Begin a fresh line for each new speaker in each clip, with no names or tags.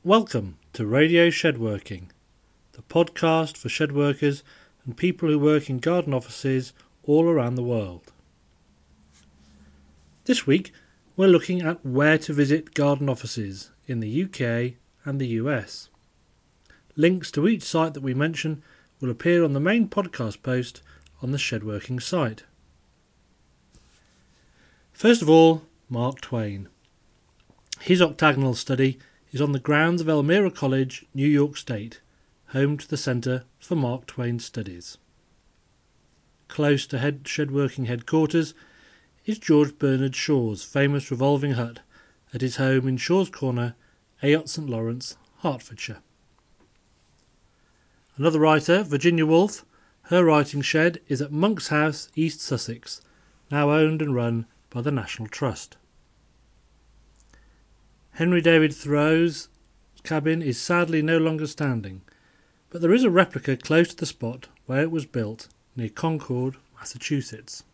Welcome to Radio Shedworking, the podcast for shed workers and people who work in garden offices all around the world. This week we're looking at where to visit garden offices in the UK and the US. Links to each site that we mention will appear on the main podcast post on the Shedworking site. First of all, Mark Twain. His octagonal study is on the grounds of Elmira College, New York State, home to the Centre for Mark Twain Studies. Close to Shedworking headquarters is George Bernard Shaw's famous revolving hut at his home in Shaw's Corner, Ayotte St Lawrence, Hertfordshire. Another writer, Virginia Woolf, her writing shed is at Monk's House, East Sussex, now owned and run by the National Trust. Henry David Thoreau's cabin is sadly no longer standing, but there is a replica close to the spot where it was built, near Concord, Massachusetts.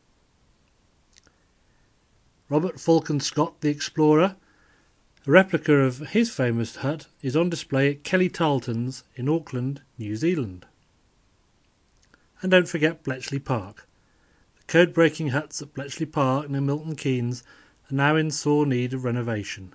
Robert Falcon Scott the Explorer, a replica of his famous hut, is on display at Kelly Tarleton's in Auckland, New Zealand. And don't forget Bletchley Park. The code-breaking huts at Bletchley Park near Milton Keynes are now in sore need of renovation.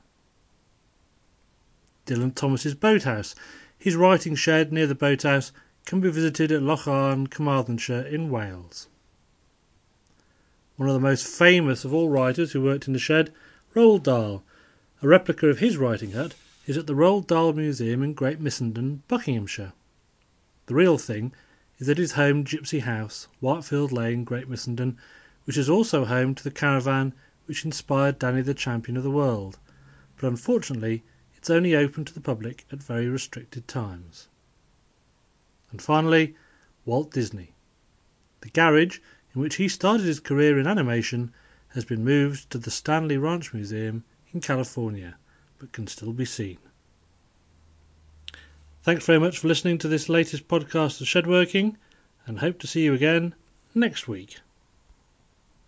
Dylan Thomas's boathouse. His writing shed near the boathouse can be visited at Loch Arn, Carmarthenshire in Wales. One of the most famous of all writers who worked in the shed, Roald Dahl. A replica of his writing hut is at the Roald Dahl Museum in Great Missenden, Buckinghamshire. The real thing is at his home Gypsy House, Whitefield Lane, Great Missenden, which is also home to the caravan which inspired Danny the Champion of the World, but unfortunately it's only open to the public at very restricted times. And finally, Walt Disney. The garage, in which he started his career in animation, has been moved to the Stanley Ranch Museum in California, but can still be seen. Thanks very much for listening to this latest podcast of Shedworking, and hope to see you again next week.